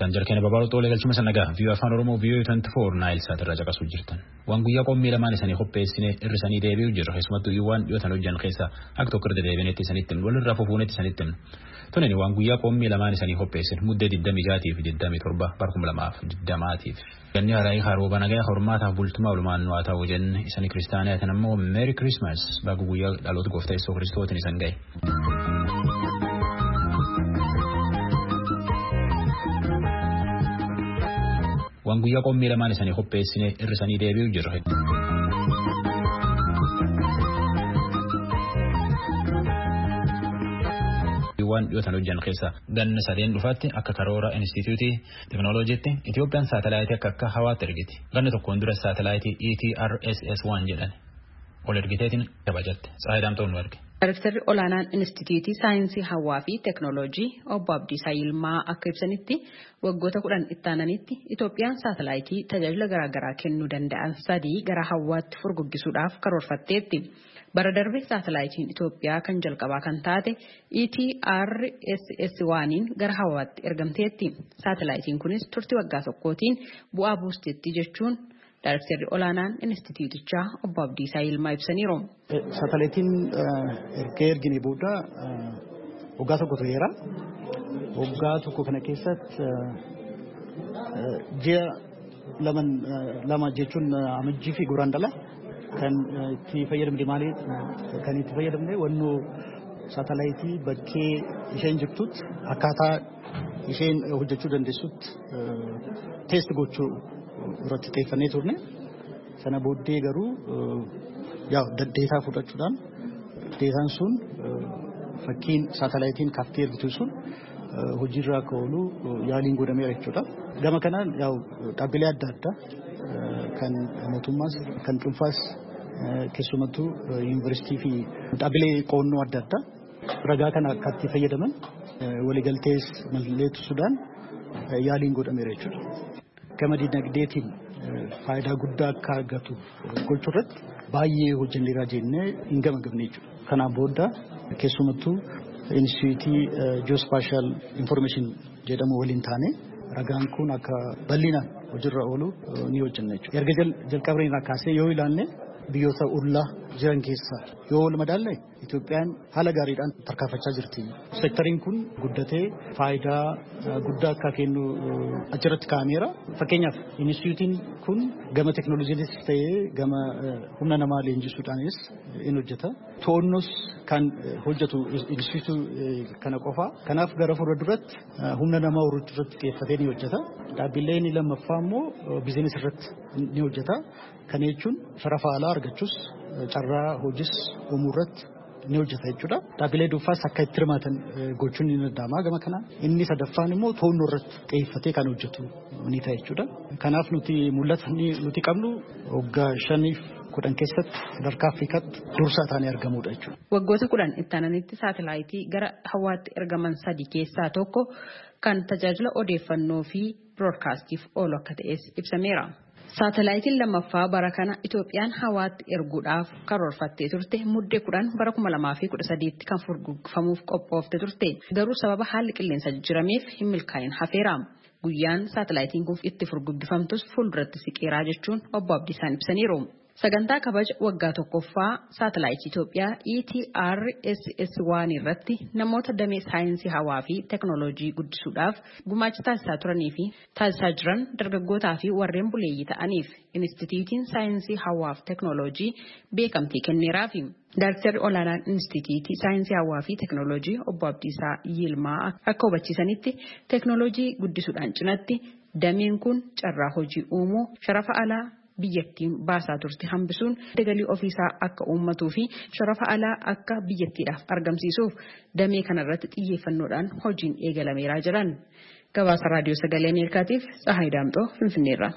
jirtan jarkeen babal'oo toolee galchuma sanagaa viiyoo afaan oromoo viiyoo 24 naayil saatirraa caqasuu jirtan waan guyyaa qommii lamaan isanii qopheessine irrisanii deebi'u jirra keessumattuu iwwaan dhiyootan hojjan keessa akka tokko irra deebineetti isanitti walirraa fufuunetti isanitti tunani waan guyyaa qommii lamaan isanii qopheessine muddee 26 fi 27 barkum lamaaf 20tiif ganni haraayii harooba nagaa hormaataaf bultumaa olumaan nu haa ta'u jenne isanii kiristaaniyaatiin ammoo meeri kirismas baga guyyaa dhaloota gooftaa Yesuus Kiristootiin isan ga'e. waan guyyaa qommii lamaan isanii qopheessine irrisanii deebi'u jirra. waan dhiyootan hojjan keessa ganna sadeen dhufaatti akka karoora instituutii teknooloojiitti Itoophiyaan saatalaayitii akka hawaatti ergiti. Ganna tokkoon dura saatalaayitii ETRSS-1 jedhan ol ergiteetiin kabajatte. Saayidaamtoon nu erge. Daayirektarri olaanaan Inistituutii Saayinsii Hawaa fi Teknooloojii Obbo Abdiisaa Yilmaa akka ibsanitti waggoota 10 itti aananitti Itoophiyaan saatalaayitii tajaajila garaagaraa kennuu danda'an 3 gara hawaatti furguggisuudhaaf karoorfatteetti. Bara darbe saatalaayitiin Itoophiyaa kan jalqabaa kan taate ETRSS-1 gara hawaatti ergamteetti. Saatalaayitiin kunis turtii waggaa tokkootiin bu'aa buusteetti jechuun Daayirektarri olaanaan Inistituutichaa Obbo Abdiisaa Yilmaa ibsaniiru. Saatalaayitiin ergine booda waggaa tokko tureera. Waggaa tokko kana keessatti ji'a lama jechuun amajjii fi guraandhala kan itti fayyadamne maali kan itti fayyadamne wannoo saatalaayitii bakkee isheen jirtutti akkaataa isheen hojjechuu dandeessutti teest gochuu irratti xiyyeeffannee turne. Sana booddee garuu deetaa fudhachuudhaan deetaan sun fakkiin saatalaayitiin kaaftee ergitu sun hojiirra akka oolu yaaliin godhameera jechuudha. Gama kanaan dhaabbilee adda addaa kan mootummaas kan dhuunfaas keessumattuu yuunivarsiitii fi dhaabbilee qoonnoo adda addaa ragaa kana akka itti fayyadaman waliigaltees mallatteessuudhaan yaaliin godhameera jechuudha. Gama dinagdeetiin faayidaa guddaa akka argatu gochuu irratti baay'ee hojjenneera jennee hin gamagamne jechuudha. Kanaan booda keessumattuu Inistituutii Geospatial Information jedhamu waliin taane ragaan kun akka bal'inaan hojiirra oolu ni hojjenna jechuudha. Erga jalqabnee kaasee yoo ilaalle biyyoota ollaa jiran keessaa yoo wal madaalle Itoophiyaan haala gaariidhaan tarkaanfachaa jirti. Sektariin kun guddatee faayidaa guddaa akka kennu achirratti kaa'ameera. Fakkeenyaaf Inistituutiin kun gama teknooloojiinis ta'ee gama humna namaa leenjisuudhaanis in hojjeta. To'annoos kan hojjetu Inistituutii kana qofa. Kanaaf gara fuula duratti humna namaa irratti xiyyeeffatee ni hojjeta. Dhaabbileen lammaffaa immoo biizinees irratti ni hojjeta. Kana jechuun sharafa alaa argachuus carraa hojis uumuu irratti ni hojjeta jechuudha. Dhaabbilee dhuunfaas akka itti hirmaatan gochuun ni danda'ama gama kanaan. Inni sadaffaan immoo to'annoo irratti xiyyeeffatee kan hojjetu ni ta'a jechuudha. Kanaaf mul'ata nuti qabnu waggaa 5-10 keessatti sadarkaa Afrikaatti dursaa taanee argamudha jechuudha. Waggoota 10 itti aananitti saatalaayitii gara hawaatti ergaman 3 keessaa tokko kan tajaajila odeeffannoo fi biroodkaastiif oolu akka ta'es ibsameera. Saatalaayitiin lammaffaa bara kana Itoophiyaan hawaatti erguudhaaf karoorfattee turte muddee 10 bara 2013 kan furguggifamuuf qophoofte turte. Garuu sababa haalli qilleensa jijjiirameef hin milkaa'in hafeera. Guyyaan saatalaayitiin kun itti furguggifamtus fuulduratti siqeeraa jechuun Obbo Abdiisaan ibsaniiru. Sagantaa kabaja waggaa tokkoffaa saatalaayitii Itoophiyaa ETRSS-1 irratti namoota damee saayinsii hawaa fi teknooloojii guddisuudhaaf gumaacha taasisaa turanii fi taasisaa jiran dargaggootaa fi warreen buleeyyii ta'aniif Inistituutiin Saayinsii Hawaa fi Teknooloojii beekamtii kenneeraafi. Daayirektarri olaanaan Inistituutii Saayinsii Hawaa fi Teknooloojii Obbo Abdiisaa Yilmaa akka hubachiisanitti teknooloojii guddisuudhaan cinatti dameen kun carraa hojii uumuu sharafa alaa biyyattiin baasaa turte hambisuun galii ofiisaa akka uummatuu fi sharafa alaa akka biyyattiidhaaf argamsiisuuf damee kanarratti xiyyeeffannoodhaan hojiin eegalameeraa jiran. Gabaasa Raadiyoo Sagalee Ameerikaatiif Tsahaay Daamxoo Finfinneerra.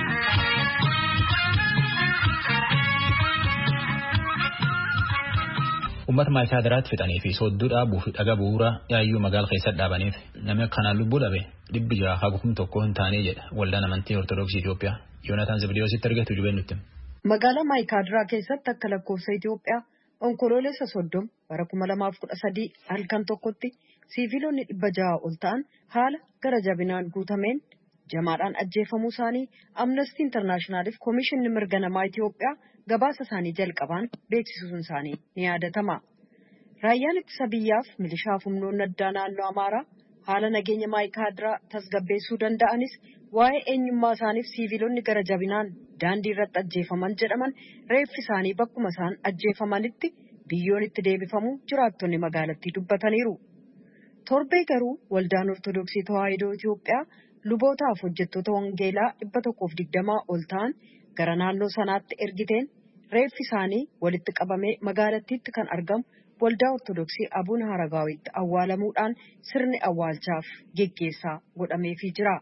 Uummata maayikaadiraatti fixanii fi soodduu dhaabuu fi dhaga bu'uuraa yaayyuu magaala keessatti dhaabaniif namni kanaan lubbuu dhabe 601 hin taane jedha waldaan amantii Ortoodooksii Itoophiyaa. Yoonataan Zibdiyoositti argatu jubeen nutti. Magaalaa Maayikaadiraa keessatti akka lakkoofsa Itoophiyaa onkoloolessa 30 bara 2013 halkan tokkotti siiviilonni 600 ol ta'an haala gara jabinaan guutameen jamaadhaan ajjeefamuu isaanii Amnesty Internationaliif Koomishinni Mirga Namaa Itiyoophiyaa gabaasa isaanii jalqabaan beeksisuun isaanii ni yaadatama. Raayyaan ittisa biyyaaf milishaaf humnoonni addaa naannoo Amaaraa haala nageenya Maayikaadiraa tasgabbeessuu danda'anis waa'ee eenyummaa isaaniif siiviilonni gara jabinaan daandii irratti ajjeefaman jedhaman reeffi isaanii bakkuma isaan ajjeefamanitti biyyoon itti deebifamu jiraattonni magaalattii dubbataniiru. Torbee garuu waldaan Ortodoksii Tawaahidoo Itiyoophiyaa lubootaaf hojjettoota wangeelaa 120 ol ta'an gara naannoo sanaatti ergiteen reeffi isaanii walitti qabamee magaalattiitti kan argamu waldaa Ortodoksii Abuun Haragaawitti awwaalamuudhaan sirni awwaalchaaf geggeessaa godhameefii jira.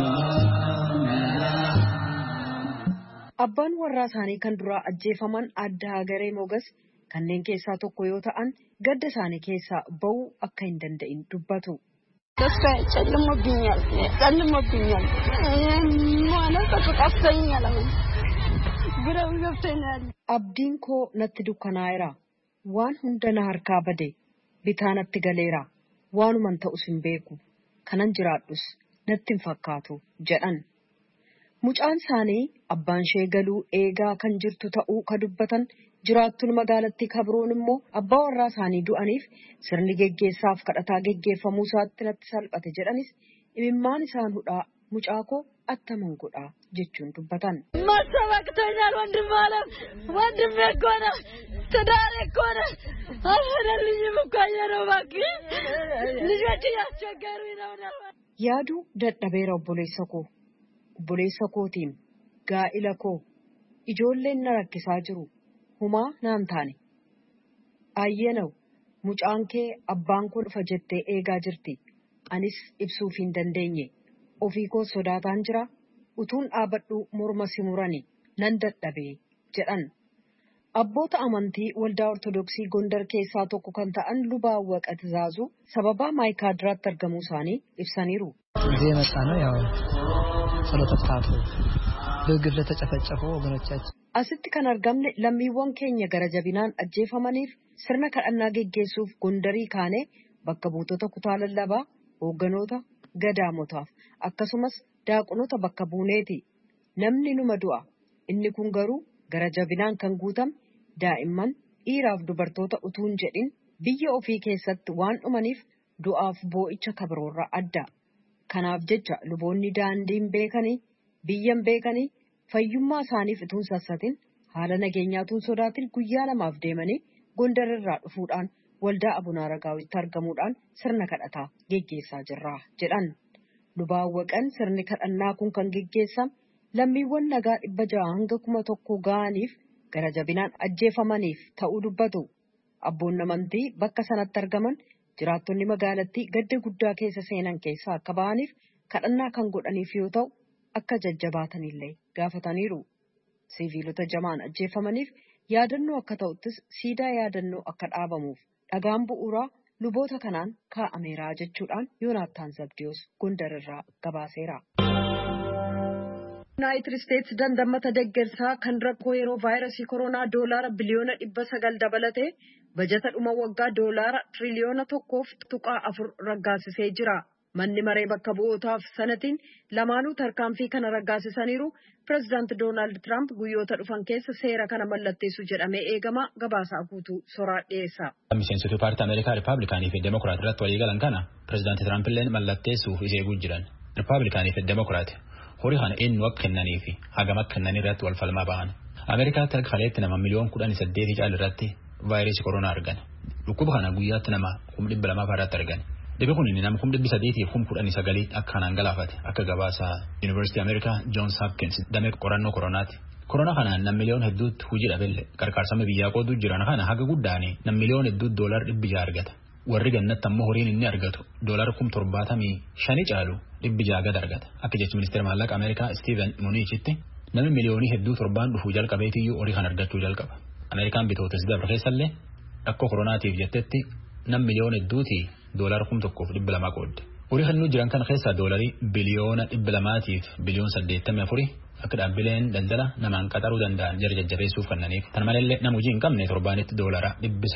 Abbaan warraa isaanii kan duraa ajjeefaman Aadde Hagaree Mogas kanneen keessaa tokko yoo ta'an gadda isaanii keessaa ba'uu akka hin danda'in dubbatu. Abdiin koo natti dukkanaa'eera. Waan hunda na harkaa bade bitaa natti galeera. Waanuman ta'us hin beeku. Kanan jiraadhus natti hin fakkaatu jedhan. Mucaan isaanii abbaan ishee galuu eegaa kan jirtu ta'uu ka dubbatan jiraattuun magaalattii kabroon immoo abbaa warraa isaanii du'aniif sirni geggeessaaf kadhataa geggeeffamuu isaatti natti salphate jedhanis imimmaan isaan hudhaa mucaa koo attaman godhaa jechuun dubbatan. Masabaqteenyaan wandimee koona tadaaree koona alfadallinyi mukaan yeroo bakkee lijooti yaachaggaru yaaduu dadhabeera obboleessa kootiin gaa'ila koo ijoolleen na rakkisaa jiru humaa naan taane ayyenaw mucaan kee abbaan koo dhufa jettee eegaa jirti anis ibsuuf hin dandeenye ofii koo sodaataan jira utuun dhaabadhu morma simurani nan dadhabee jedhan. Abboota amantii waldaa Ortodoksii Gondar keessaa tokko kan ta'an Lubaa Awwaqat Zaazuu sababaa Maayikaadiraatti argamuu isaanii ibsaniiru. እዚህ የመጣ ነው ያው ጸሎተ ፍትሐቱ በግር ለተጨፈጨፉ ወገኖቻችን asitti kan argamne lammiiwwan keenya gara jabinaan ajjeefamaniif sirna kadhannaa geggeessuuf Gondarii kaanee bakka buutota kutaa lallabaa hoogganoota gadaamotaaf akkasumas daaqonota bakka buuneeti. Namni numa du'a inni kun garuu gara jabinaan kan guutame daa'imman dhiiraaf dubartoota utuun jedhin biyya ofii keessatti waan dhumaniif du'aaf boo'icha kabroorraa adda. Kanaaf jecha luboonni daandiin beekanii biyyan beekanii fayyummaa isaaniif utuun sassatin haala nageenyaatuun sodaatin guyyaa lamaaf deemanii Gondarirraa dhufuudhaan waldaa Abuun Haragaawitti argamuudhaan sirna kadhataa geggeessaa jirra jedhan. Lubaa Awwaqan sirni kadhannaa kun kan geggeessame lammiiwwan nagaa 600 hanga 1,000 ga'aniif gara jabinaan ajjeefamaniif ta'uu dubbatu. Abboonni amantii bakka sanatti argaman jiraattonni magaalattii gadda guddaa keessa seenan keessaa akka ba'aniif kadhannaa kan godhaniif yoo ta'u akka jajjabaatanillee gaafataniiru. Siviilota jamaan ajjeefamaniif yaadannoo akka ta'uttis siidaa yaadannoo akka dhaabamuuf dhagaan bu'uuraa luboota kanaan kaa'ameera jechuudhaan Yoonaattaan Zabdiyoos Gondarirraa gabaaseera. Yuunaayitid Isteetsi dandammata deeggarsaa kan rakkoo yeroo vaayirasii koronaa doolaara biliyoona 900 dabalatee bajata dhuma waggaa doolaara tiriliyoona 1.4 raggaasisee jira. Manni maree bakka bu'ootaaf sanatiin lamaanuu tarkaanfii kana raggaasisaniiru. Pireezidaanti Doonaald Tiraamp guyyoota dhufan keessa seera kana mallatteessu jedhamee eegama. Gabaasaa guutuu soraa dhiyeessa. Miseensota paartii Ameerikaa Rippaabilikaanii fi Demokiraat irratti waliigalan kana pireezidaanti Tiraamp illee mallatteessuuf eeguu jiran. Rippaabilikaanii fi Demokiraat horii kana eenyu akka kennanii fi hagam akka kennanii irratti wal falmaa ba'an. Ameerikaatti akka faleetti nama miliyoona 18 caal irratti vaayirasii koronaa argan. Dhukkuba kana guyyaatti nama 200,000 irratti argan. Dhibee kun nama 319 akka kanaan galaafate akka gabaasa Yuunivarsiitii Ameerikaa Joons Hopkins damee qorannoo koronaati. Koronaa kanaan nam miliyoona hedduutti hojii dhabelle qarqaarsama biyyaa qooduu jiran kana haga guddaanii nam miliyoona hedduutti $600 argata. Warri gannatti ammoo horiin inni argatu $75,000 caalu $600 argata. Akka jechi ministeera maallaqa Ameerikaa Steven Mnuchintti namni miliyoonii hedduu torbaan dhufuu jalqabeetiyyuu horii kan argachuu jalqaba. Ameerikaan bitootes dabre keessallee rakkoo koronaatiif jettetti nam miliyoona hedduuti $1,200 qoodde. Horii hannuu jiran kana keessaa doolarii biliyoona 200 fi biliyoona 84 akka dhaabbileen daldala namaan qaxaruu danda'an jajjabeessuuf kannaniif tan malee nama hojii hin qabne torbaanitti $300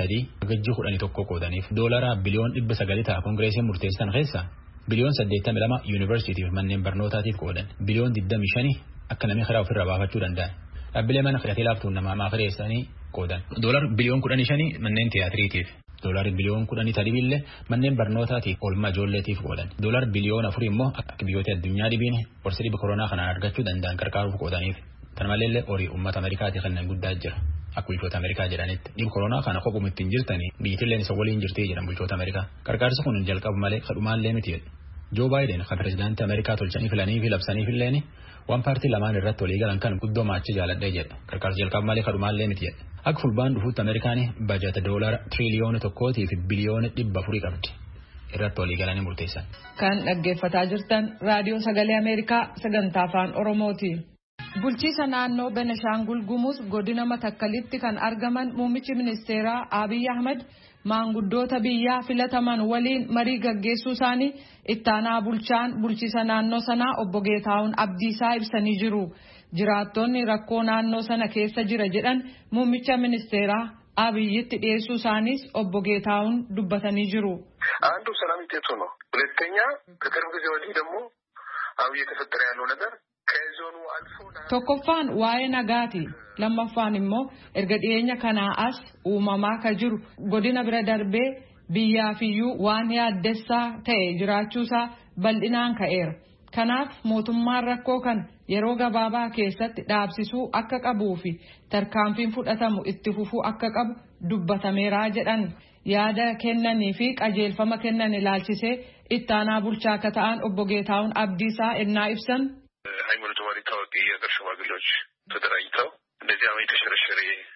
gajji 11 qoodaniif $1 biliyoon 900 ta'a koongireesiin murteessan keessa biliyoon 82 yuunivarsiitiif manneen barnootaatiif qoodan biliyoon 25 akka namni karaa ofirraa baafachuu danda'an dhaabbilee mana filatee laaftuun namaa maafireessanii qoodan $15 biliyoon manneen tiyaatiriitiif $10 biliyoon 10 talibillee manneen barnootaatiif oolmaa ijoolleetiif qoodan $4 biliyoon 4 immoo akka biyyoota addunyaa dhibiin qorsa dhibee koronaa kanaan argachuu danda'an gargaaruuf qoodaniif tan malee horii uummata Ameerikaatiif kennan guddaa jira akka bulchoota Ameerikaa jedhanitti dhibee koronaa kana qophuma ittiin jirtanii biyyattilleen isa waliin jirtii jedhan bulchoota Ameerikaa gargaarsi kun jalqabu malee kadhumaallee miti jedhu Joe Biden kan pirezidaantii Ameerikaa tolchanii filanii fi labsanii filleen waan paartii lamaan irratti walii galan kan guddoo maachi jaaladhee jedha gargaarsi jalqabu malee kadhumaallee miti jedha akka fulbaan dhufuutti Ameerikaan bajata $1 tiriliyoona 1 fi biliyoona 400 qabdi irratti walii galanii murteessan. Kan dhaggeeffataa jirtan raadiyoo sagalee Ameerikaa sagantaa afaan Oromooti. Bulchiisa naannoo Beneshaangul Gumuz godina Matakkalitti kan argaman muummichi ministeeraa Abiy Ahmed maanguddoota biyyaa filataman waliin marii gaggeessuu isaanii ittaanaa bulchaan bulchiisa naannoo sanaa obbo Geetaawun Abdiisaa ibsanii jiru. Jiraattonni rakkoo naannoo sana keessa jira jedhan muummicha ministeeraa Abiyyitti dhiyeessuu isaaniis obbo Geetaawun dubbatanii jiru. አንዱ ሰላም ይጤቱ ነው። ሁለተኛ ከቅርብ ጊዜ ወዲህ ደግሞ አሁን እየተፈጠረ ያለው ነገር ከዞኑ አልፎ tokkoffaan waa'ee nagaati lammaffaan immoo erga dhiyeenya kanaa as uumamaa ka jiru godina bira darbee biyyaafiyyuu waan yaaddessaa ta'e jiraachuusaa bal'inaan ka'eera. Kanaaf mootummaan rakkoo kan yeroo gabaabaa keessatti dhaabsisuu akka qabuu fi tarkaanfiin fudhatamu itti fufuu akka qabu dubbatameeraa jedhan yaada kennanii fi qajeelfama kennan ilaalchisee ittaanaa bulchaa akka ta'an obbo Geetaawun Abdiisaa ennaa ibsan. ሃይማኖት መሪ ታዋቂ የሀገር ሽማግሌዎች ተደራጅተው እንደዚህ አሁን የተሸረሸረ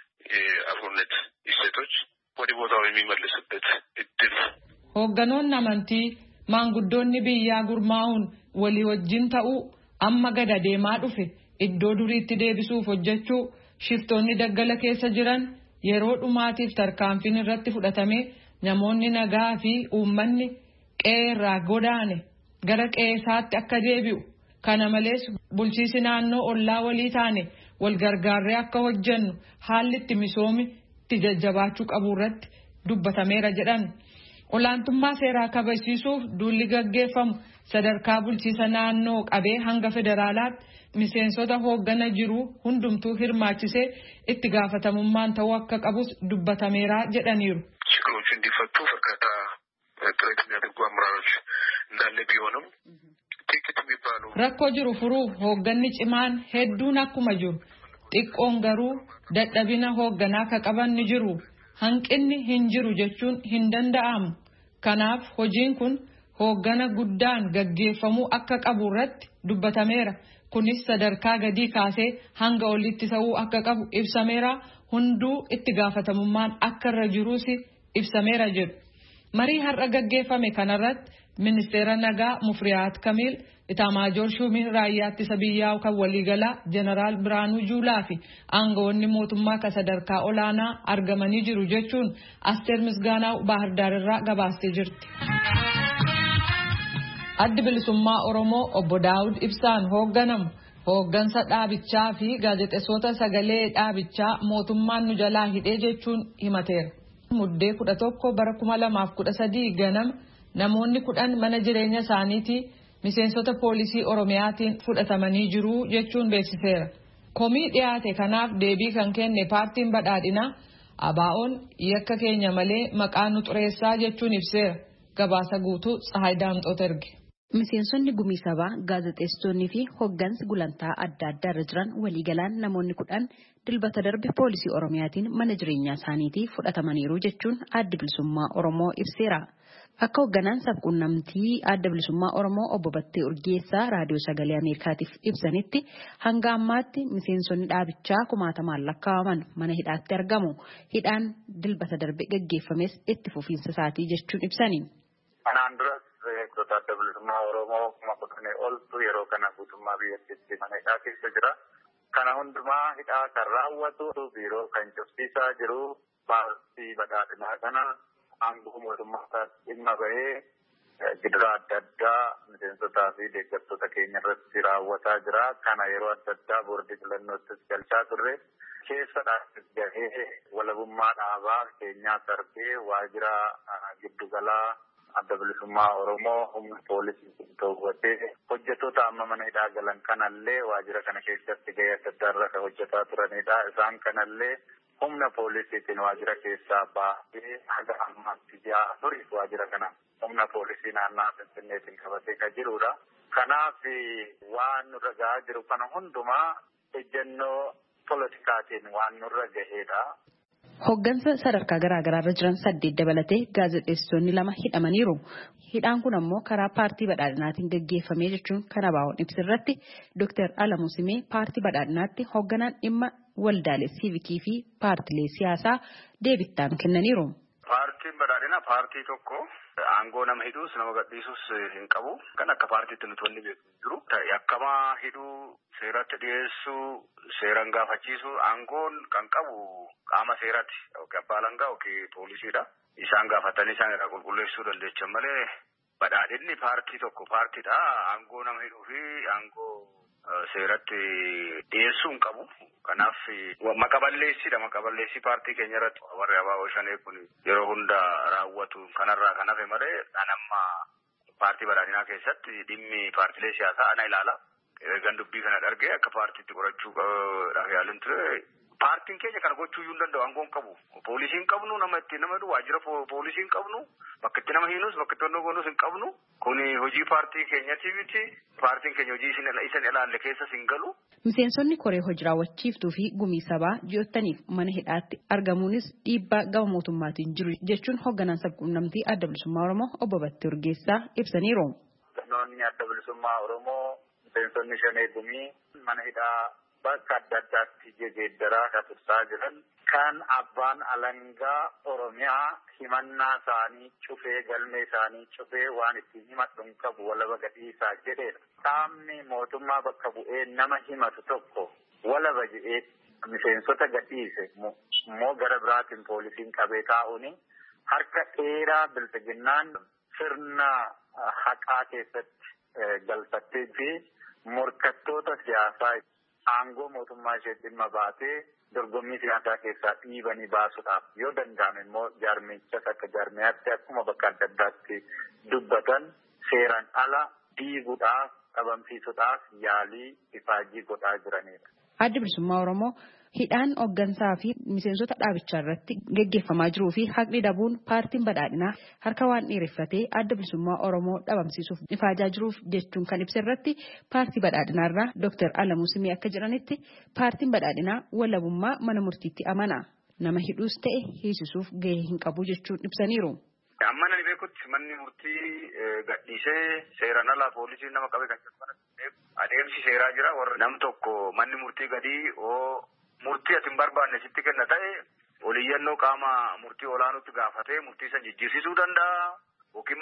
የአብሮነት እሴቶች ወደ ቦታው የሚመልስበት እድል hoogganoonni amantii maanguddoonni biyyaa gurmaa'uun walii wajjin ta'uu amma gada deemaa dhufe iddoo duriitti deebisuuf hojjechuu shiftoonni daggala keessa jiran yeroo dhumaatiif tarkaanfiin irratti fudhatame namoonni nagaa fi uummanni qe'ee irraa godaane gara qe'ee isaatti akka deebi'u. Kana malees bulchiisi naannoo ollaa walii taane wal gargaarree akka hojjennu haalli itti misoomi itti jajjabaachuu qabu irratti dubbatameera jedhan. Olaantummaa seeraa kabachiisuuf duulli gaggeeffamu sadarkaa bulchiisa naannoo qabee hanga federaalaatti miseensota hooggana jiru hundumtuu hirmaachisee itti gaafatamummaan ta'uu akka qabus dubbatameera jedhaniiru. ችግሮቹ እንዲፈቱ በርካታ ጥረት የሚያደርጉ አመራሮች እንዳለ ቢሆንም rakkoo jiru furuuf hoogganni cimaan hedduun akkuma jiru xiqqoon garuu dadhabina hoogganaa ka qaban ni jiru hanqinni hin jiru jechuun hin danda'amu. Kanaaf hojiin kun hooggana guddaan gaggeeffamuu akka qabu irratti dubbatameera. Kunis sadarkaa gadii kaasee hanga olitti ta'uu akka qabu ibsameera. Hunduu itti gaafatamummaan akka irra jiruus ibsameera jedhu. Marii har'a gaggeeffame kanarratti ministeera nagaa Mufriyaat Kamiil Itaamaajoor Shumii raayyaa ittisa biyyaa kan waliigalaa Jeneraal Biraanuu Juulaa fi aangawoonni mootummaa ka sadarkaa olaanaa argamanii jiru jechuun Asteer Misgaanaa Baahirdaar irraa gabaastee jirti. Addi bilisummaa Oromoo obbo Daawud Ibsaan hoogganamu hooggansa dhaabichaa fi gaazexeessota sagalee dhaabichaa mootummaan nu jalaa hidhee jechuun himateera. Muddee 11 bara 2013 ganama namoonni 10 mana jireenya isaaniitii miseensota poolisii Oromiyaatiin fudhatamanii jiru jechuun beeksiseera. Komii dhiyaate kanaaf deebii kan kenne paartiin badhaadhinaa ABO'n yakka keenya malee maqaa nu xureessaa jechuun ibseera. Gabaasa guutuu Tsahaay Daamxoota erge. Miseensonni gumii sabaa gaazexeessitoonni fi hooggansi gulantaa adda addaa irra jiran waliigalaan namoonni 10 dilbata darbe poolisii Oromiyaatiin mana jireenyaa isaaniitii fudhatamaniiru jechuun adda bilisummaa Oromoo ibseera. Akka hoogganaan sabquunnamtii adda bilisummaa Oromoo obbo Battee Urgeessaa raadiyoo sagalee Ameerikaatiif ibsanitti hanga ammaatti miseensonni dhaabichaa 1000 lakkaa'aman mana hidhaatti argamu. Hidhaan dilbata darbe gaggeeffames itti fufiinsa isaatii jechuun ibsani. Kanaan duras adda bilisummaa Oromoo 10,000 oltu yeroo kana guutummaa biyyattiitti mana hidhaa keessa jira. Kana hundumaa hidhaa kan raawwatu biiroo kan cufsiisaa jiru paartii badhaadhinaa kana aangoo mootummaa dhimma bahee gidiraa adda addaa miseensotaa fi deeggartoota keenya irratti raawwataa jira. Kana yeroo adda addaa boordii filannoottis galchaa turre. Keessadhaan gahee walabummaa dhaabaa keenyaa darbee waajjira giddugalaa adda bilisummaa Oromoo humna poolisii to'atee hojjettoota amma mana hidhaa galan kanallee waajjira kana keessatti gahee adda addaa irra hojjetaa turanidha. Isaan kanallee humna poolisiitiin waajjira keessaa baasee haga ammaatti ji'a turiif waajjira kana humna poolisii naannoo Finfinneetiin qabatee kan jirudha. Kanaaf waan nurra gahaa jiru kana hundumaa ejjennoo politikaatiin waan nurra gaheedha. Hoggansa sadarkaa garaa garaa irra jiran 8 dabalatee gaazexeessitoonni 2 hidhamaniiru. Hidhaan kun ammoo karaa paartii badhaadhinaatiin gaggeeffamee jechuun kan ABO'n ibsirratti Dr. Alamuu Simee paartii badhaadhinaatti hogganaan dhimma waldaalee siivikii fi paartilee siyaasaa deebittaan kennaniiru. Paartiin badhaadhinaa paartii tokko aangoo nama hidhuus nama gadhiisuus hin qabu. Kan akka paartiitti nuti wanni beeku jiru. Yakkamaa hidhuu, seeratti dhiyeessuu, seeraan gaafachiisuu aangoon kan qabu qaama seeraati. Abbaa alangaa yookiin poolisiidha. Isaan gaafatanii isaan irraa qulqulleessuu dandeechan malee badhaadhinni paartii tokko paartiidha. Aangoo nama hidhuu fi aangoo seeratti dhiyeessuu hin qabu. Kanaaf maqaballeessidha. Maqaballeessii paartii keenya irratti warri ABO shanee kun yeroo hunda raawwatu kanarraa kan hafe malee amma paartii badhaadhinaa keessatti dhimmi paartilee siyaasaa ana ilaala. Eegan dubbii kana argee akka paartiitti qorachuu yaalin ture. Paartiin keenya kana gochuu iyyuu hin danda'u. Aangoon qabu. Poolisii hin qabnu, nama ittiin nama hidhu waajjira poolisii hin qabnu, bakka itti nama hiinus bakka itti goonus hin qabnu. Kuni hojii paartii keenyati miti. Paartiin keenya hojii isin ilaalle keessa hin galu. Miseensonni koree hojii raawwachiiftuu fi gumii sabaa ji'ottaniif mana hidhaatti argamuunis dhiibbaa gama mootummaatiin jiru jechuun hogganaan sabquunnamtii adda bilisummaa Oromoo obbo Battee Urgeessaa ibsaniiru. Namoonni adda bilisummaa Oromoo miseensonni shanee gumii mana hidhaa bakka adda addaatti jijjiiraa kan tursaa jiran kan abbaan alangaa Oromiyaa himannaa isaanii cufee galmee isaanii cufee waan ittiin himadhu hin qabu walaba gadhiisaa jedheedha. Qaamni mootummaa bakka bu'ee nama himatu tokko walaba jedhee miseensota gadhiise immoo gara biraatiin poolisiin qabee taa'uuni harka dheeraa bilchiginnaan sirna haqaa keessatti galfattee fi morkattoota siyaasaa aangoo mootummaa ishee dhimma baatee dorgommii siyaasaa keessaa dhiibanii baasuudhaaf yoo danda'ame immoo jaarmichas akka jaarmiyaatti akkuma bakka adda addaatti dubbatan seeraan ala diiguudhaaf dhabamsiisuudhaaf yaalii ifaajii godhaa jiranidha. Adda bilisummaa Oromoo hidhaan hoggansaa fi miseensota dhaabichaa irratti gaggeeffamaa jiruu fi haqni dhabuun paartiin badhaadhinaa harka waan dheereffatee adda bilisummaa Oromoo dhabamsiisuuf ifaajaa jiruuf jechuun kan ibsa irratti paartii badhaadhinaa irraa Dr. Alamuu Simee akka jedhanitti paartiin badhaadhinaa walabummaa mana murtiitti amana. Nama hidhuus ta'e hiisisuuf gahee hin qabu jechuun ibsaniiru. Amma nani beekutti manni murtii gadhiisee seeraan alaa poolisiin nama qabee kan jedhamu adeemsi seeraa jira. Warra nam tokko manni murtii gadii murtii ati hin barbaanne sitti kenna ta'e oliyyannoo qaama murtii olaanuutti gaafatee murtii san jijjiirsisuu danda'a. Yookiin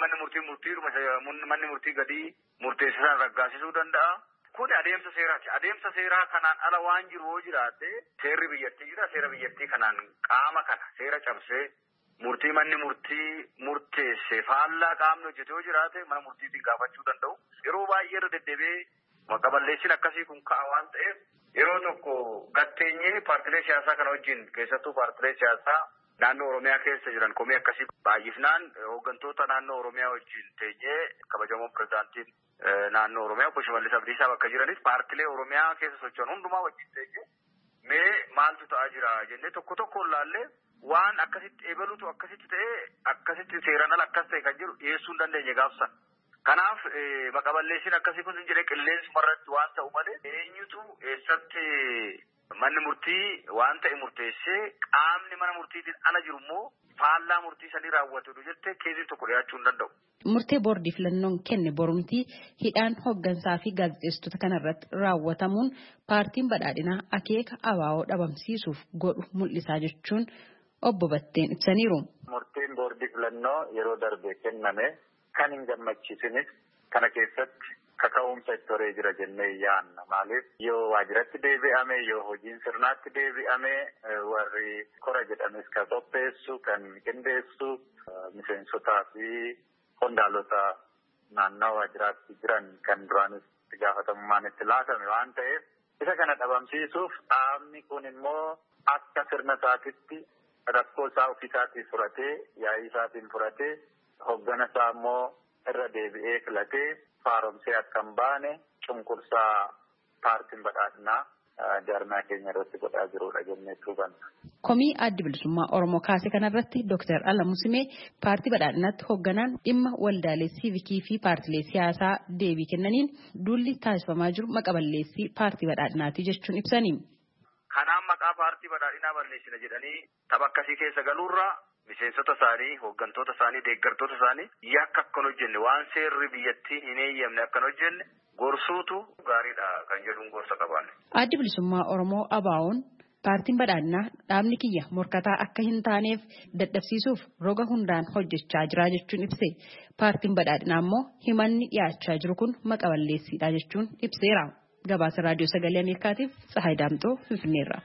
manni murtii gadii murteessisan raggaasisuu danda'a. Kun adeemsa seeraati. Adeemsa seeraa kanaan ala waan jiru yoo jiraate seerri biyyattii jira. Seera biyyattii kanaan qaama kana seera cabsee murtii manni murtii murteesse faallaa qaamni hojjete yoo jiraate mana murtiitiin gaafachuu danda'u. Yeroo baay'ee irra deddeebi'ee maqaballeessiin akkasii kun ka'a waan ta'eef yeroo tokko gatteenyee paartilee siyaasaa kana wajjin keessattuu paartilee siyaasaa naannoo Oromiyaa keessa jiran komii akkasii baay'ifnaan hooggantoota naannoo Oromiyaa wajjin teenyee kabajamoon pirezidaantiin naannoo Oromiyaa obbo Shimallis Abdiisaa bakka jiranis paartilee Oromiyaa keessa socho'an hundumaa wajjin teenyee mee maaltu ta'aa jira jennee tokko tokkoon laallee waan akkasitti eebaluutu akkasitti ta'ee akkasitti seeraan ala akkas ta'e kan jiru dhiyeessuu hin dandeenye gaafsan. Kanaaf maqaballeessiin akkasii kun hin jedhee qilleensuma irratti waan ta'u malee eenyutu eessatti manni murtii waan ta'e murteessee qaamni mana murtiitiin ala jiru immoo faallaa murtii sanii raawwatu jettee keessiin tokko dhiyaachuu hin danda'u. Murtee boordii filannoon kenne borumtii hidhaan hoggansaa fi gaazexeessitoota kanarratti raawwatamuun paartiin badhaadhinaa akeeka ABO dhabamsiisuuf godhu mul'isaa jechuun obbo Batteen ibsaniiru. Murteen boordii filannoo yeroo darbe kenname kan hin gammachiisinis kana keessatti kaka'umsa itti horee jira jennee yaanna. Maaliif yoo waajjiratti deebi'ame yoo hojiin sirnaatti deebi'ame warri kora jedhames kan qopheessu kan qindeessu miseensotaa fi qondaalota naannawaa waajjiraatti jiran kan duraanis itti gaafatamummaan itti laatame waan ta'eef isa kana dhabamsiisuuf dhaabni kun immoo akka sirna isaatitti rakkoo isaa ofiisaatiin furatee yaa'ii isaatiin furatee hoggana isaa immoo irra deebi'ee filatee faaromsee akka hin baane cunqursaa paartiin badhaadhinaa jaarmaa keenya irratti godhaa jirudha jennee hubanna. Komii addi bilisummaa Oromoo kaase kanarratti Dr. Alamuu Simee paartii badhaadhinaatti hoogganaan dhimma waldaalee siivikii fi paartilee siyaasaa deebii kennaniin duulli taasifamaa jiru maqaa balleessii paartii badhaadhinaati jechuun ibsanii. Kanaan maqaa paartii badhaadhinaa balleessina jedhanii tapha akkasii keessa galuurraa miseensota isaanii, hooggantoota isaanii, deeggartoota isaanii yakka akkan hojjenne waan seerri biyyattii hin eeyyamne akkan hojjenne gorsuutu gaariidha kan jedhuun gorsa qaban. Addi bilisummaa Oromoo ABO'n paartiin badhaadhinaa dhaabni kiyya morkataa akka hin taaneef dadhabsiisuuf roga hundaan hojjechaa jira jechuun ibse. Paartiin badhaadhinaa immoo himanni dhiyaachaa jiru kun maqaa balleessiidha jechuun ibseera. Gabaasa Raadiyoo Sagalee Ameerikaatiif Tsahaay Daamxoo Finfinneerra.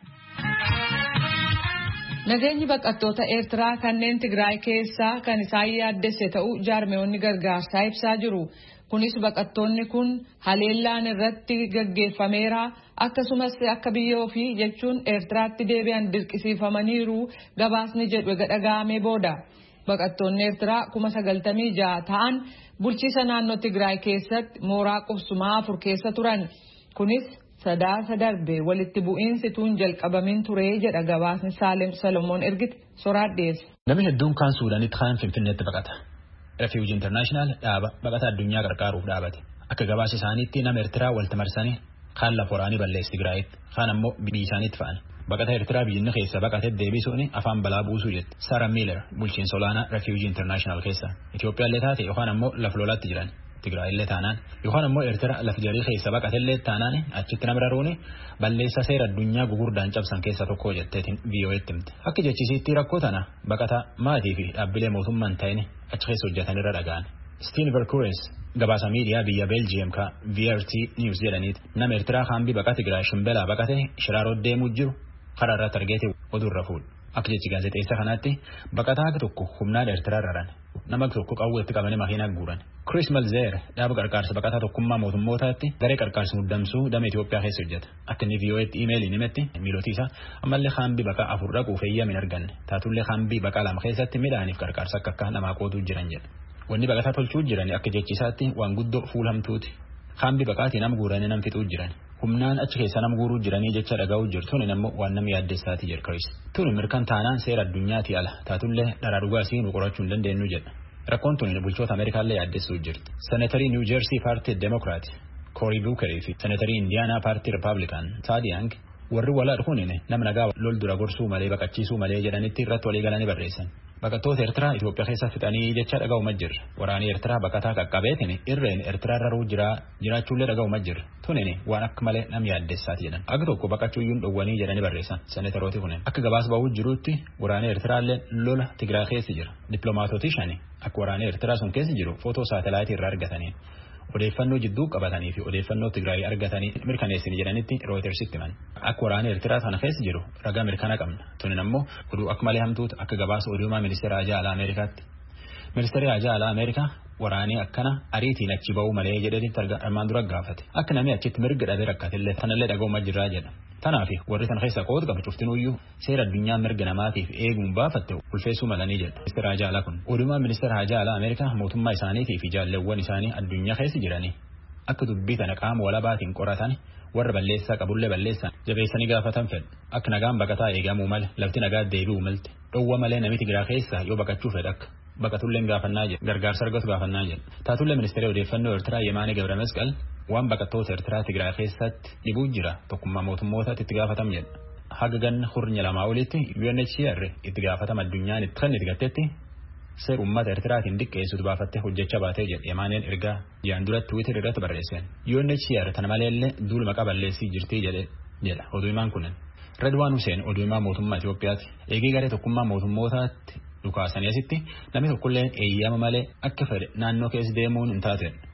Nageenyi baqattoota Eertiraa kanneen Tigraay keessaa kan isaan yaaddesse ta'uu jaarmeewwanni gargaarsaa ibsaa jiru. Kunis baqattoonni kun haleellaan irratti gaggeeffameera akkasumas akka biyya ofii jechuun Eertiraatti deebi'an dirqisiifamaniiru gabaasni jedhu dhaga'amee booda. Baqattoonni Eertiraa 96,000 ta'an bulchiisa naannoo Tigraay keessatti mooraa qubsumaa 4 keessa turan. Kunis sadaasa darbe walitti bu'iinsi tuun jalqabamin ture jedha gabaasni Saalem Salomoon ergite soraat dhiyeesse. Namni hedduun kaan Suudaanitti kaan Finfinneetti baqata. Refuge International dhaaba baqata addunyaa gargaaruuf dhaabate. Akka gabaasa isaaniitti nama Eertiraa walitti marsanii kaan lafa waraanii balleessi Tigraayitti kaan ammoo biyya isaaniitti fa'an. Baqata Eertiraa biyyi keessa baqatee deebisuun afaan balaa buusuu jette. Sarah Miller bulchiinsa olaanaa Refuge International keessa. Itoophiyaallee taate yookaan ammoo lafa lolaatti jiran. Tigraayillee taanaan yookaan ammoo Eertiraa lafa jarii keessa baqatellee taanaan achitti nama daruuni balleessa seera addunyaa gugurdaan cabsan keessa tokko jetteetiin VOA'tti himte. Akka jechisiitti rakkoo tana baqata maatii fi dhaabbilee mootummaan ta'in achi keessa hojjetan irra dhaga'an. Steve Verkues gabaasa miidiyaa biyya Belgium ka VRT News jedhaniiti nama Eertiraa haambii baqata Tigraay shimbelaa baqate shiraaroo deemuu jiru karaa irratti argeeti oduurra fuudhu. Akka jechi gaazexeessa kanaatti baqataa tokko humnaan Eertiraa raran. Nama tokko qawweetti qabanii makiinaa guuran. Chris Malzer dhaaba qarqaarsa baqataa tokkummaa mootummootaatti garee qarqaarsa muddamsuu dama Itoophiyaa keessa hojjeta. Akka inni VOA'tti iimeeliin himetti miilootii isaa ammallee haambii baqaa 4 dhaquuf eeyyama hin arganne. Taatullee haambii baqaa 2 keessatti midhaaniif qarqaarsa akka namaa qootuu jiran jedha. Wanni baqataa tolchuu jiran akka jechisaatti waan guddoo fuulamtuuti. Haambii baqaatii nam guuranii nam fixuu jiran. Humnaan achi keessa nam guuruu jiranii jecha dhaga'uu jirtuun immoo waan nama yaaddessaati jedha Chris. Tuni mirkan taanaan seera addunyaati ala taatullee dharaa dhugaasii nu qorachuu hin dandeenyu jedha. Rakkoon tuni bulchoota Ameerikaallee yaaddessuu jirti. Seneetarii New Jersey paartii Democrat Cory Booker fi seneetarii Indiana paartii Republican Todd Young warri walaa dhufuun nama nagaa lol dura gorsuu malee baqachiisuu malee jedhanitti irratti walii galanii barreessan. Baqattoota Eertiraa Itoophiyaa keessa fixanii jecha dhaga'uuma jirra. Waraanii Eertiraa baqataa qaqqabeetiin irreen Eertiraa raruu jiraachuullee dhaga'uuma jirra. Tunini waan akka malee nam yaaddessaati jedhan. Akka tokko baqachuuyyuun dhowwanii jedhanii barreessan seneetarooti kunin. Akka gabaasa ba'uu jiruutti waraanii Eertiraallee lola Tigraay keessa jira. Dippiloomaatootii shani akka waraanii Eertiraa sun keessa jiru footoo saatalaayitii irraa argatanii. Odeeffannoo jidduu qabatanii fi odeeffannoo Tigraay argatanii mirkaneessini jedhanitti Rooyitersitti himan. Akka waraana Eertiraa kana keessa jiru ragaa mirkana qabna. Tunin ammoo oduu akka malee hamtuutu akka gabaasa oduumaa ministeera Haajaa Alaa Ameerikaatti. Ministeerri Haajaa Alaa Ameerikaa waraanii akkana ariitiin achi ba'uu malee jedhanitti armaan dura gaafate. Akka namni achitti mirga dhabee rakkatillee sanallee dhaga'uuma jirraa jedha. Tanaafi warri sana keessa qooda qabu cuftinuyyuu seera addunyaa mirga namaatiif eeguun baafatte ulfeessuu malanii jedha. Ministeera Haajaa Alaa kun oduumaa ministeera Haajaa Alaa Ameerikaa mootummaa isaaniitii fi jaalleewwan isaanii addunyaa keessa jiranii akka dubbii tana qaama walabaatiin qoratan warra balleessaa qabullee balleessan jabeessanii gaafatan fedha. Akka nagaan baqataa eegamuu male lafti nagaa deebi'uu malte dhowwa malee namni Tigraay keessa yoo baqachuu fedha akka baqatulleen gaafannaa jedha gargaarsa argatu gaafannaa jedha. Taatullee ministeera odeeffannoo Eertiraa Yemaanee Gabramesqal waan baqattoota Eertiraa Tigraay keessatti dhibuu jira tokkummaa mootummootaatti itti gaafatam jedha. Haga ganna hurnya lamaa olitti UNHCR itti gaafatama addunyaan itti kan itti gattetti seera uummata Eertiraatiin diqqeessutu baafattee hojjechaa baatee jedha. Yemaaneen ergaa jaan duratti Twitter irratti barreesseen. UNHCR tana maleellee duula maqaa balleessii jirtii jedha oduu himaan kunin. Redwaan Hussein oduu himaa mootummaa Itoophiyaati. Eegee garee tokkummaa mootummootaatti dhukaasanii asitti namni tokkolleen eeyyama malee akka fedhe naannoo keessa deemuun hin taate.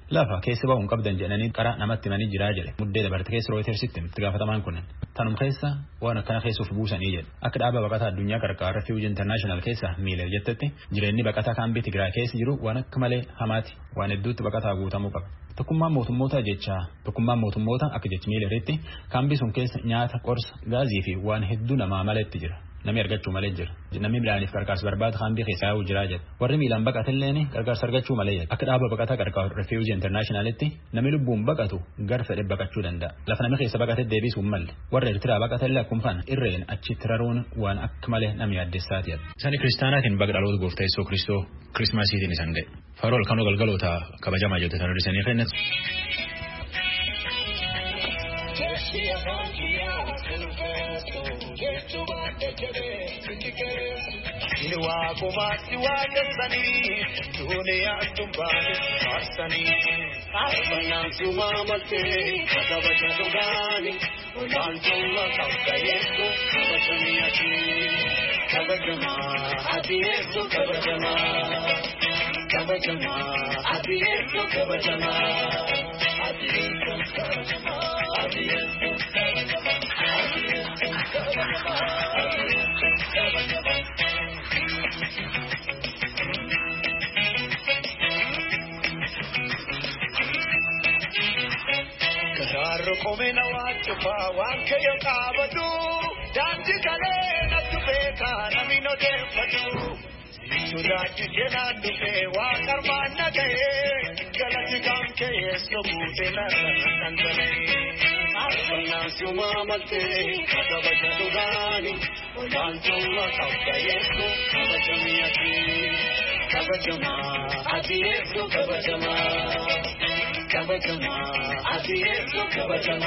lafa keessa ba'uun qabdan jedhanii qara namatti manii jiraa jedhe muddee dabarte keessa rooyitersitti itti gaafatamaan kunin tanum keessa waan akkana keessuuf buusanii jedhe akka dhaaba baqataa addunyaa qarqaara Refuge International keessa miilee jettetti jireenyi baqataa kaambii Tigraay keessa jiru waan akka malee hamaati waan hedduutti baqataa guutamuu qaba. Tokkummaan mootummoota akka jechi miileeritti kaambii sun keessa nyaata qorsa gaazii fi waan hedduu namaa maletti jira. Namni argachuu malee jira. Namni miilaaniif gargaarsa barbaadu kaambii keessaa yaa'uu jiraa jedha. Warri miilaan baqatelleen gargaarsa argachuu malee jedha. Akka dhaaba baqataa qarqaaru Refuge Internationalitti namni lubbuun baqatu gar fedhe baqachuu danda'a. Lafa namni keessa baqate deebisuun malle. Warra Eertiraa baqatellee akkuma kana irreen achitti raruun waan akka malee nama yaaddessaati jedha. Isaan kiristaanaatiin baga dhaloota gooftaa Yesuus Kiristoo Kirismaasiitiin isaan ga'e. Faarol kanoo galgaloota kabajamaa jirtu tan hir'isanii kennatu. Kumasi wajasani dunia tumbani asani asana sumamate katabaja dogani ulantuma kabayesu kabajami ati kabajama ati yesu kabajama kabajama ati yesu kabajama ati yesu kabajama ati yesu kabajama ati yesu kabajama ati yesu kabajama. Komena wachupa wanke yokabadu danji kale natubeka namino defadu suraji jena dupe wakarmana gaye galati kamke yeso butena nandane asana suma mate kabaja dugani ulantuma kauka yeso kabajami ati kabajama ati yeso kabajama kabajama ati yesu kabajama.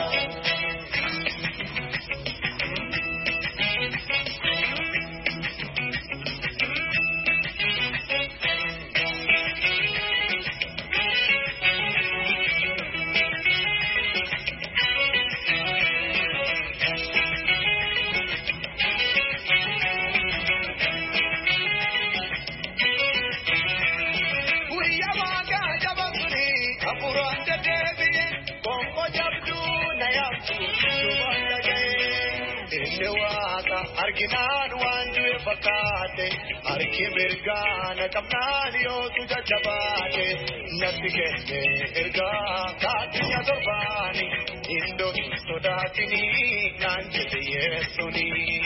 Arginaan waan du'e fakkaate harki mirgaan qabnaan yoo tuja jabaate natti kenne ergaa kaatinya torbaani indoo sodaatini naan jedhe yeessuni.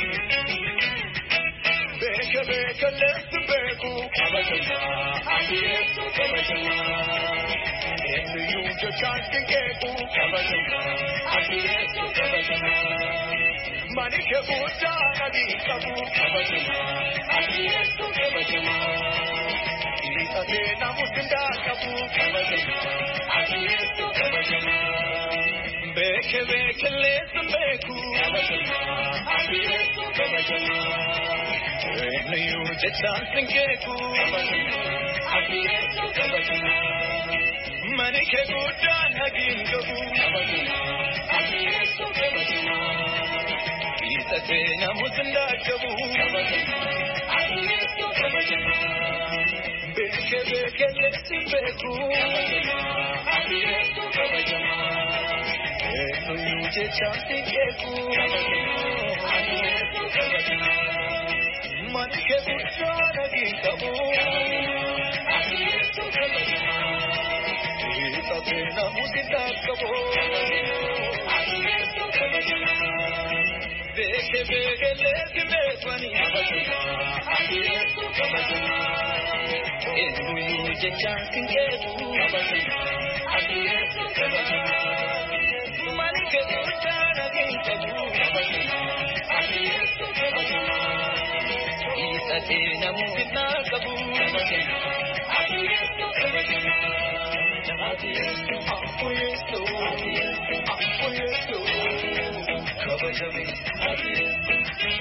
Beeke leessu beeku kabajamaa ati yeessu kabajamaa eenyuyyuu jechaan dinqeeku kabajamaa ati yeessu kabajamaa. Manike buddha nadi kabu kabajama ati yesu kabajama itate namusinda kabu kabajama ati yesu kabajama beke lesu beku kabajama ati yesu kabajama neyu jechan singeku kabajama ati yesu kabajama manike buddha nadi kabu kabajama ati yesu kabajama itate namusinda kabu kabajama ati yesu kabajama beke lesu beku kabajama ati yesu kabajama neyu jechan singeku kabajama ati yesu kabajama manike buddha nadi kabu ati yesu kabajama itate namusinda kabu ati yesu kabajama beke lesu bekwani kabajama ati yesu kabajama eenyuyyuu jechaan singeeku kabajama ati yesu kabajama manike buddha nadi kabu kabajama ati yesu kabajama itate namusinda kabu kabajama ati yesu kabajama ati yesu ati yesu ati yesu kabajama ati yesu.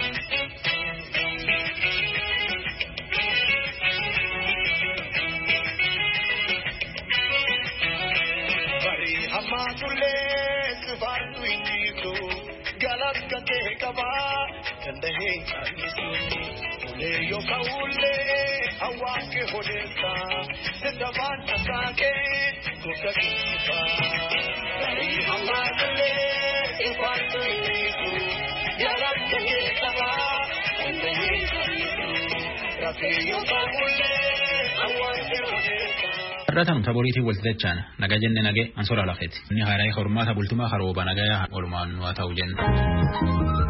Bari hamatulle sifartu injitu galat kate kaba kandahe chalisu ule yo kaule awake hodesa sidavan asake Irratan taboriitii walti dachaan nagaa jenne nagee ansora lafeeti. Inni haaraa hormaata bultumaa harooba nagaa walumaan waa ta'u jenna.